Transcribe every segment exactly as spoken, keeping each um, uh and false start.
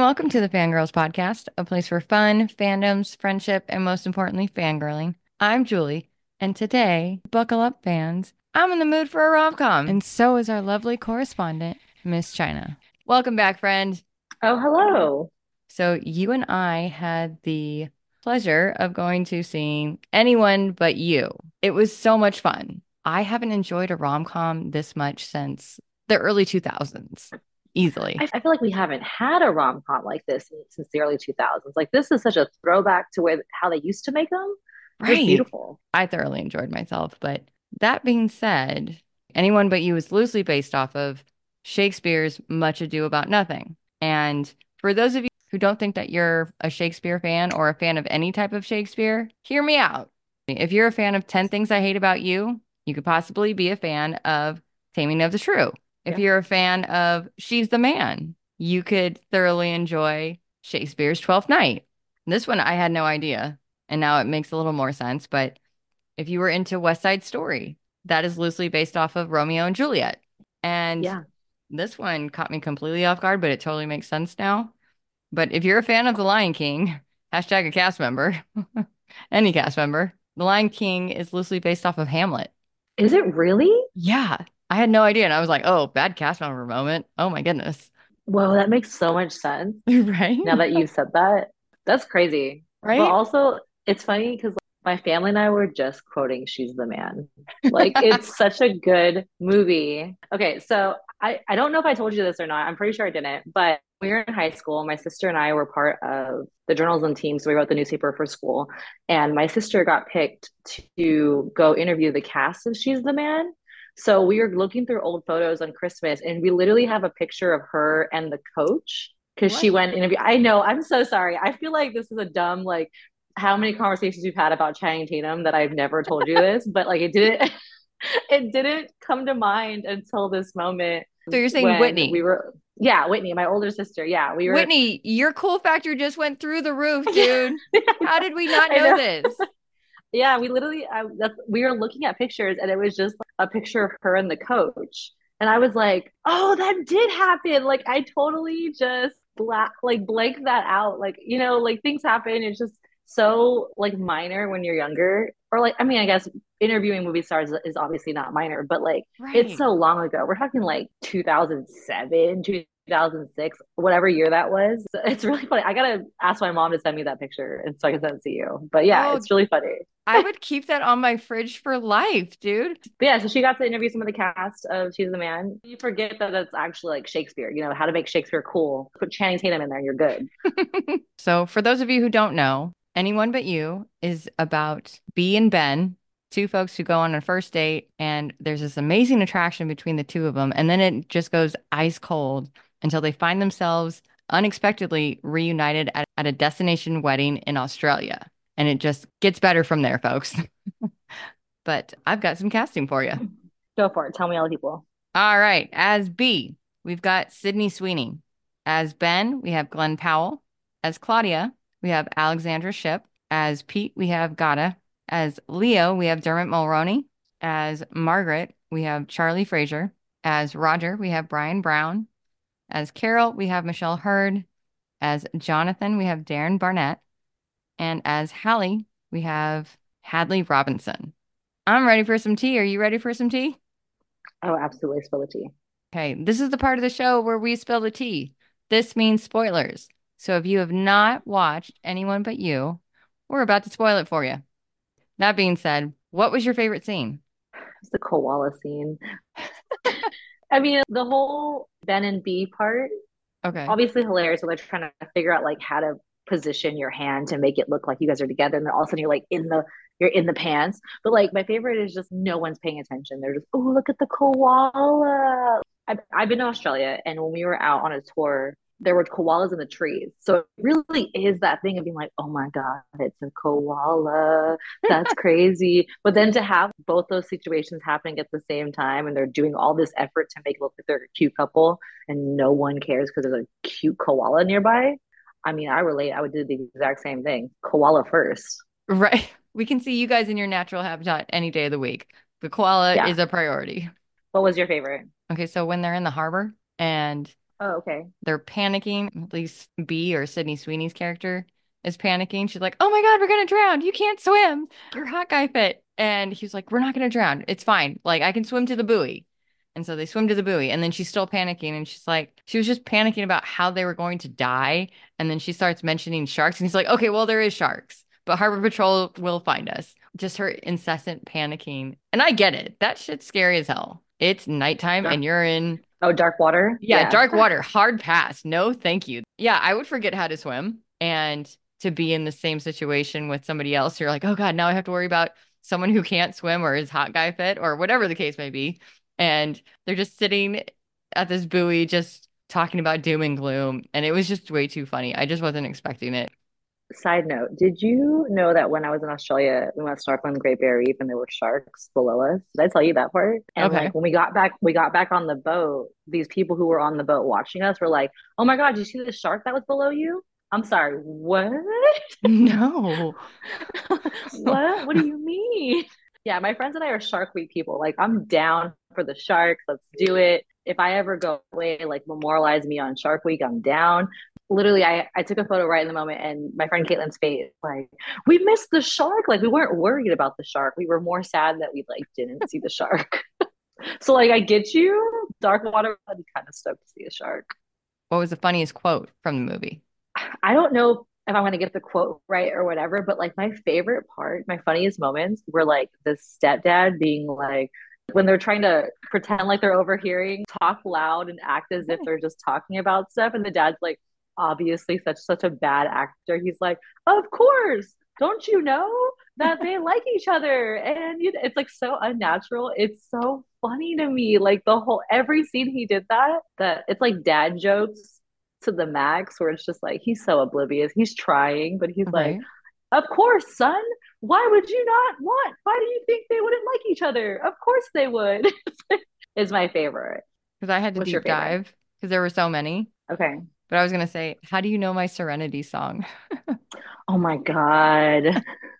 welcome to the Fangirls Podcast, a place for fun, fandoms, friendship, and most importantly, fangirling. I'm Julie, and today, buckle up, fans. I'm in the mood for a rom-com, and so is our lovely correspondent, Miss China. Welcome back, friend. Oh, hello. So you and I had the pleasure of going to see Anyone But You. It was so much fun. I haven't enjoyed a rom-com this much since the early two thousands, easily. I, I feel like we haven't had a rom com like this since the early two thousands. Like, this is such a throwback to where how they used to make them. It was Right. beautiful. I thoroughly enjoyed myself. But that being said, Anyone But You is loosely based off of Shakespeare's Much Ado About Nothing. And for those of you who don't think that you're a Shakespeare fan or a fan of any type of Shakespeare, hear me out. If you're a fan of ten Things I Hate About You, you could possibly be a fan of Taming of the Shrew. If Yeah. you're a fan of She's the Man, you could thoroughly enjoy Shakespeare's Twelfth Night. This one I had no idea, and now it makes a little more sense. But if you were into West Side Story, that is loosely based off of Romeo and Juliet. And Yeah. this one caught me completely off guard, but it totally makes sense now. But if you're a fan of The Lion King, hashtag a cast member, any cast member, The Lion King is loosely based off of Hamlet. Is it really? Yeah, I had no idea. And I was like, oh, bad cast member moment. Oh my goodness. Whoa, that makes so much sense Right? now that you said that. That's crazy. But Right? also, it's funny because my family and I were just quoting She's the Man. Like, it's such a good movie. Okay, so I, I don't know if I told you this or not. I'm pretty sure I didn't, but we were in high school. My sister and I were part of the journalism team, so we wrote the newspaper for school. And my sister got picked to go interview the cast of She's the Man. So we were looking through old photos on Christmas, and we literally have a picture of her and the coach because What? she went interview. I know. I'm so sorry. I feel like this is a dumb like how many conversations we've had about Channing Tatum that I've never told you this, but like it didn't it didn't come to mind until this moment So you're saying when we Whitney. were yeah, Whitney, my older sister. Yeah, we were Whitney, your cool factor just went through the roof, dude. How did we not I know know. this? Yeah, we literally I, that's, we were looking at pictures and it was just like, a picture of her and the coach. And I was like, "Oh, that did happen." Like I totally just black like blank that out. Like, you know, like things happen. It's just so like minor when you're younger. Or like I mean, I guess interviewing movie stars is obviously not minor, but like it's Right. so long ago. We're talking like two thousand seven, two thousand six, whatever year that was. It's really funny. I gotta ask my mom to send me that picture and so I can send it to you. But yeah, Oh, it's really funny. I would keep that on my fridge for life, dude. But yeah, so she got to interview some of the cast of She's the Man. You forget that it's actually like Shakespeare, you know, how to make Shakespeare cool. Put Channing Tatum in there and you're good. So, for those of you who don't know, Anyone But You is about Bee and Ben, two folks who go on a first date, and there's this amazing attraction between the two of them. And then it just goes ice cold until they find themselves unexpectedly reunited at, at a destination wedding in Australia. And it just gets better from there, folks. But I've got some casting for you. Go for it. Tell me all the people. All right. As B, we've got Sydney Sweeney. As Ben, we have Glenn Powell. As Claudia, we have Alexandra Shipp. As Pete, we have Gata. As Leo, we have Dermot Mulroney. As Margaret, we have Charlie Fraser. As Roger, we have Brian Brown. As Carol, we have Michelle Hurd. As Jonathan, we have Darren Barnett. And as Hallie, we have Hadley Robinson. I'm ready for some tea. Are you ready for some tea? Oh, absolutely. Spill the tea. Okay, this is the part of the show where we spill the tea. This means spoilers. So if you have not watched Anyone But You, we're about to spoil it for you. That being said, what was your favorite scene? It's the koala scene. I mean, the whole Ben and B part, Okay. obviously hilarious. So they're trying to figure out like how to position your hand to make it look like you guys are together. And then all of a sudden you're like in the you're in the pants. But like my favorite is just no one's paying attention. They're just, oh, look at the koala. I've, I've been to Australia and when we were out on a tour, there were koalas in the trees. So it really is that thing of being like, oh my God, it's a koala. That's crazy. But then to have both those situations happening at the same time and they're doing all this effort to make it look like they're a cute couple and no one cares because there's a cute koala nearby. I mean, I relate. I would do the exact same thing. Koala first. Right. We can see you guys in your natural habitat any day of the week. The koala Yeah. is a priority. What was your favorite? Okay, so when they're in the harbor and Oh, okay. They're panicking. At least B, or Sydney Sweeney's character, is panicking. She's like, "Oh my God, we're gonna drown. You can't swim. You're hot guy fit." And he's like, "We're not gonna drown. It's fine. Like I can swim to the buoy." And so they swim to the buoy, and then she's still panicking, and she's like, she was just panicking about how they were going to die. And then she starts mentioning sharks, and he's like, "Okay, well, there is sharks, but Harbor Patrol will find us." Just her incessant panicking. And I get it. That shit's scary as hell. It's nighttime Dark. and you're in, Oh, dark water. yeah, Yeah. dark water, hard pass. No, thank you. Yeah, I would forget how to swim. And to be in the same situation with somebody else, you're like, oh God, now I have to worry about someone who can't swim or is hot guy fit or whatever the case may be. And they're just sitting at this buoy, just talking about doom and gloom. And it was just way too funny. I just wasn't expecting it. Side note, did you know that when I was in Australia, we went snorkeling in the Great Barrier Reef and there were sharks below us? Did I tell you that part? And Okay. like when we got back, we got back on the boat, these people who were on the boat watching us were like, "Oh my God, did you see the shark that was below you?" I'm sorry, what? No. What? What do you mean? Yeah, my friends and I are Shark Week people. Like, I'm down for the sharks. Let's do it. If I ever go away, like memorialize me on Shark Week, I'm down. Literally, I, I took a photo right in the moment, and my friend Caitlin's face, like, we missed the shark. Like, we weren't worried about the shark. We were more sad that we like didn't see the shark. So, like, I get you, dark water. I'm kind of stoked to see a shark. What was the funniest quote from the movie? I don't know if I'm gonna get the quote right or whatever, but like my favorite part, my funniest moments were like the stepdad being like, when they're trying to pretend like they're overhearing, talk loud and act as if they're just talking about stuff, and the dad's like, obviously such such a bad actor. He's like, of course, don't you know that they like each other? And you, it's like so unnatural. It's so funny to me. Like the whole every scene he did that, that it's like dad jokes to the max, where it's just like he's so oblivious. He's trying, but he's like, Right. of course, son. Why would you not want? Why do you think they wouldn't like each other? Of course they would. Is my favorite. Because I had to What's your deep favorite? dive because there were so many. Okay. But I was gonna say, how do you know my Serenity song? Oh my God.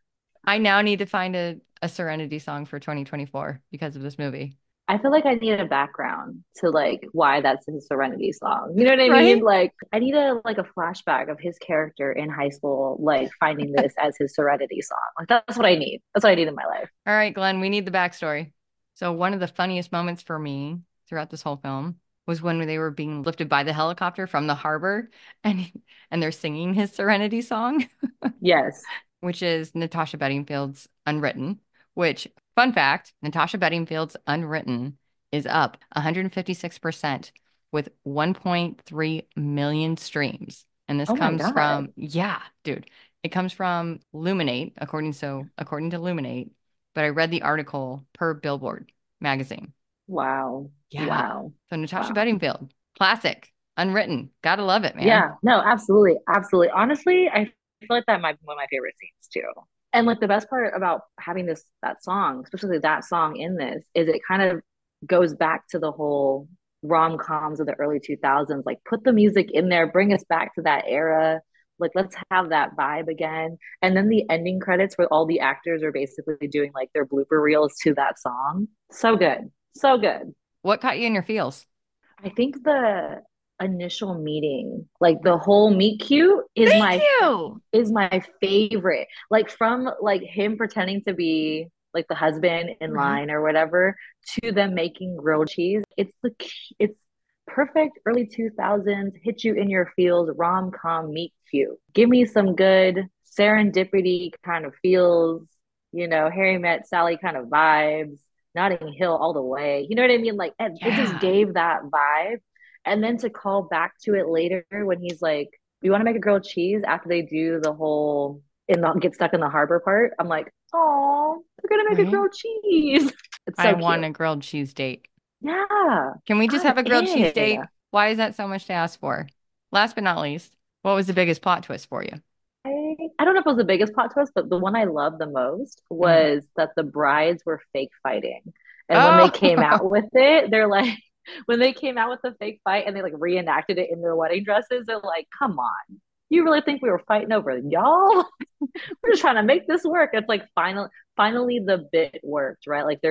I now need to find a, a Serenity song for twenty twenty-four because of this movie. I feel like I need a background to like why that's his Serenity song. You know what I mean? Right? Like I need a like a flashback of his character in high school, like finding this as his Serenity song. Like that's what I need. That's what I need in my life. All right, Glenn, we need the backstory. So one of the funniest moments for me throughout this whole film was when they were being lifted by the helicopter from the harbor and and they're singing his Serenity song, Yes. which is Natasha Bedingfield's Unwritten, which, fun fact, Natasha Bedingfield's Unwritten is up one hundred fifty-six percent with one point three million streams. And this Oh my comes God. from, yeah, dude, it comes from Luminate, according so according to Luminate, but I read the article per Billboard magazine. Wow. Yeah. Wow. So Natasha Wow. Bedingfield, classic, Unwritten. Gotta love it, man. Yeah. No, absolutely. Absolutely. Honestly, I feel like that might be one of my favorite scenes too. And like the best part about having this that song, especially that song in this, is it kind of goes back to the whole rom-coms of the early two thousands. Like put the music in there, bring us back to that era. Like let's have that vibe again. And then the ending credits where all the actors are basically doing like their blooper reels to that song. So good. So good. What caught you in your feels? I think the initial meeting, like the whole meet cute is Thank my you. is my favorite. Like from like him pretending to be like the husband in Right. line or whatever to them making grilled cheese. It's the it's perfect early two thousands hit you in your feels rom-com meet cute. Give me some good serendipity kind of feels, you know, Harry met Sally kind of vibes, Notting Hill all the way. You know what I mean? Like it just Yeah. gave that vibe. And then to call back to it later when he's like, "You want to make a grilled cheese?" After they do the whole in the get stuck in the harbor part, I'm like, "Oh, they're gonna make a Right. grilled cheese." It's I so want cute. a grilled cheese date. Yeah, Can we just I'm have a grilled cheese in. date? Why is that so much to ask for? Last but not least, what was the biggest plot twist for you? I, I don't know if it was the biggest plot twist, but the one I loved the most Mhm. was that the brides were fake fighting. And when they Oh, came out with it, they're like, when they came out with the fake fight and they like reenacted it in their wedding dresses, they're like, come on. You really think we were fighting over y'all? We're just trying to make this work. It's like final, finally the bit worked, right? Like they're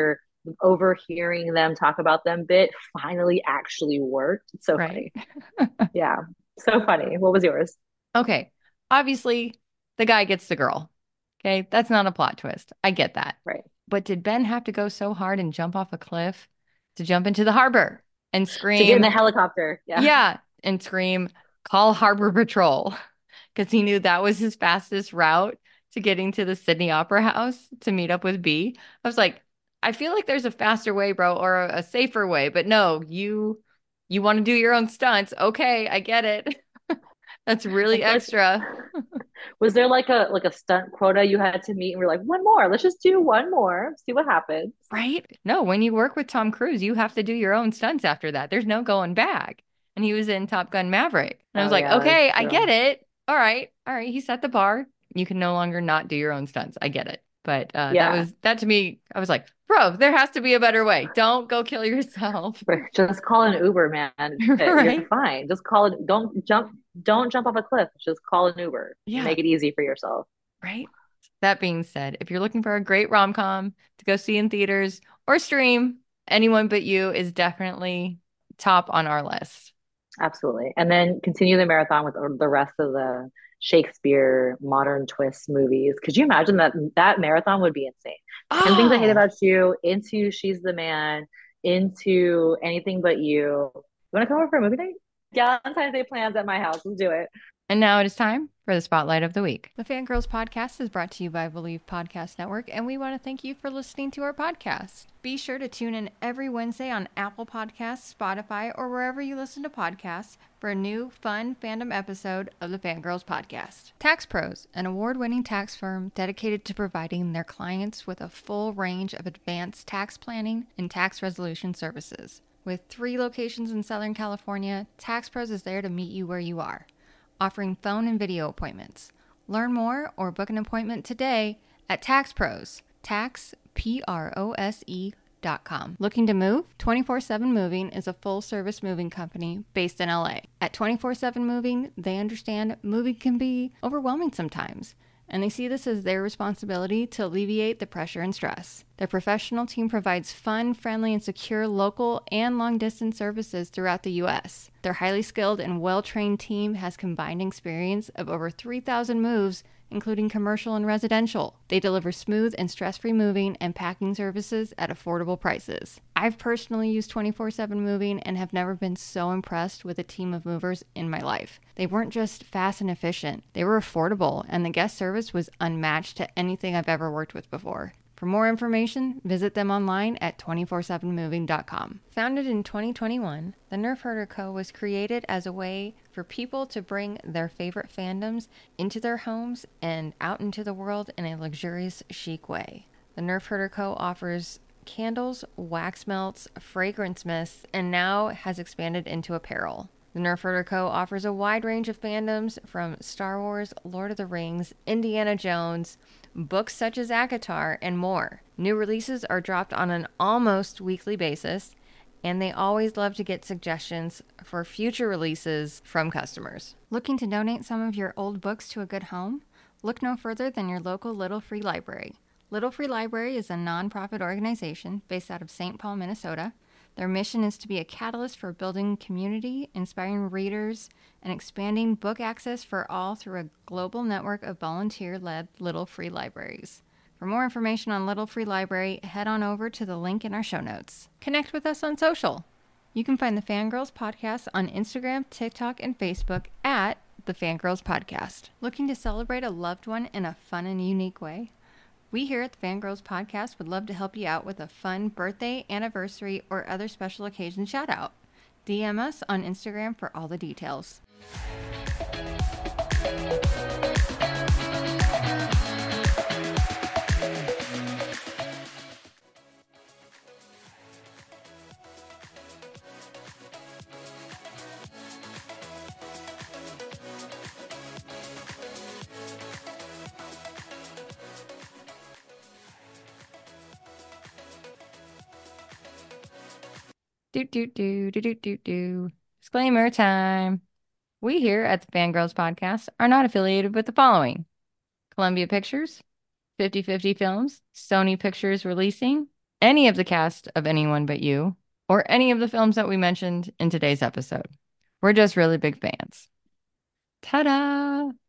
overhearing them talk about them bit finally actually worked. It's so Right. funny. Yeah. So funny. What was yours? Okay. Obviously, the guy gets the girl. Okay. That's not a plot twist. I get that. Right. But did Ben have to go so hard and jump off a cliff to jump into the harbor and To get in scream, the helicopter. Yeah. yeah, and scream, call Harbor Patrol? Because he knew that was his fastest route to getting to the Sydney Opera House to meet up with B. I was like, I feel like there's a faster way, bro, or a, a safer way, but no, you you want to do your own stunts. Okay, I get it. That's I really feel like extra. was there like a like a stunt quota you had to meet and we're like, one more, let's just do one more, see what happens. Right? No, when you work with Tom Cruise, you have to do your own stunts after that. There's no going back. And he was in Top Gun Maverick. And I was Oh like, yeah, that's okay, I get true. it. All right. All right. He set the bar. You can no longer not do your own stunts. I get it. But uh, that Yeah. was that to me, I was like, bro, there has to be a better way. Don't go kill yourself. Just call an Uber, man. You're Right? fine. Just call it. Don't jump. Don't jump off a cliff. Just call an Uber. Yeah. Make it easy for yourself. Right. That being said, if you're looking for a great rom-com to go see in theaters or stream, Anyone But You is definitely top on our list. Absolutely. And then continue the marathon with the rest of the Shakespeare modern twist movies. Could you imagine that that marathon would be insane? ten Things I Hate Oh, About You, into She's the Man, into Anything But You. You want to come over for a movie night? Valentine's Day plans at my house. Let's do it. and now it is time for the Spotlight of the Week. The Fangirls Podcast is brought to you by Believe Podcast Network, and we want to thank you for listening to our podcast. Be sure to tune in every Wednesday on Apple Podcasts, Spotify, or wherever you listen to podcasts for a new, fun fandom episode of the Fangirls Podcast. Tax Pros, an award-winning tax firm dedicated to providing their clients with a full range of advanced tax planning and tax resolution services. With three locations in Southern California, Tax Pros is there to meet you where you are, offering phone and video appointments. Learn more or book an appointment today at Tax Pros, tax, P R O S E dot com. Looking to move? twenty-four seven Moving is a full-service moving company based in L A. At twenty-four seven Moving, they understand moving can be overwhelming sometimes, and they see this as their responsibility to alleviate the pressure and stress. Their professional team provides fun, friendly, and secure local and long-distance services throughout the U S. Their highly skilled and well-trained team has combined experience of over three thousand moves, including commercial and residential. They deliver smooth and stress-free moving and packing services at affordable prices. I've personally used twenty-four seven Moving and have never been so impressed with a team of movers in my life. They weren't just fast and efficient, they were affordable, and the guest service was unmatched to anything I've ever worked with before. For more information, visit them online at two four seven moving dot com. Founded in twenty twenty-one, the Nerf Herder Co. was created as a way for people to bring their favorite fandoms into their homes and out into the world in a luxurious, chic way. The Nerf Herder Co. offers candles, wax melts, fragrance mists, and now has expanded into apparel. The Nerf Herder Co. offers a wide range of fandoms from Star Wars, Lord of the Rings, Indiana Jones, books such as ACOTAR, and more. New releases are dropped on an almost weekly basis, and they always love to get suggestions for future releases from customers. Looking to donate some of your old books to a good home? Look no further than your local Little Free Library. Little Free Library is a nonprofit organization based out of Saint Paul, Minnesota. Their mission is to be a catalyst for building community, inspiring readers, and expanding book access for all through a global network of volunteer-led Little Free Libraries. For more information on Little Free Library, head on over to the link in our show notes. Connect with us on social. You can find the Fangirls Podcast on Instagram, TikTok, and Facebook at the Fangirls Podcast. Looking to celebrate a loved one in a fun and unique way? We here at the Fangirls Podcast would love to help you out with a fun birthday, anniversary, or other special occasion shout out. D M us on Instagram for all the details. Do, do, do, do, do, do, do. Disclaimer time. We here at the Fangirls Podcast are not affiliated with the following: Columbia Pictures, fifty fifty Films, Sony Pictures Releasing, any of the cast of Anyone But You, or any of the films that we mentioned in today's episode. We're just really big fans. Ta-da!